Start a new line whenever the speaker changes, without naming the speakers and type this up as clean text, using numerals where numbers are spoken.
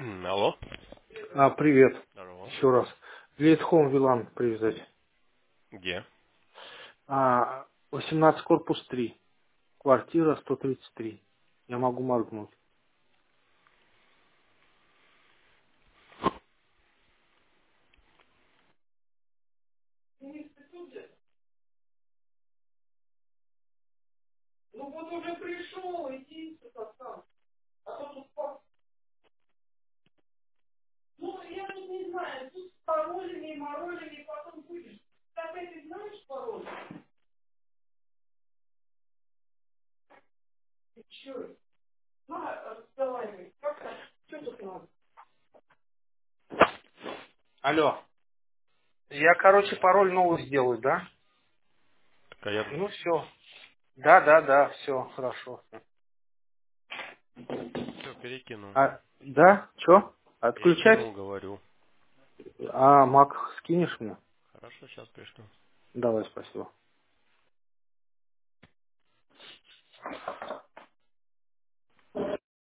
Алло.
Привет.
Здорово.
Еще раз. Лид Home Вилан привязать.
Где?
18 корпус 3. Квартира 133. Я могу моргнуть. Алло. Я, пароль новый сделаю, да?
Так, а я...
Ну все. Да, все, хорошо.
Все, перекинул.
Да? Че? Отключать?
Перекинул, говорю.
Мак скинешь мне?
Хорошо, сейчас пришлю.
Давай, спасибо.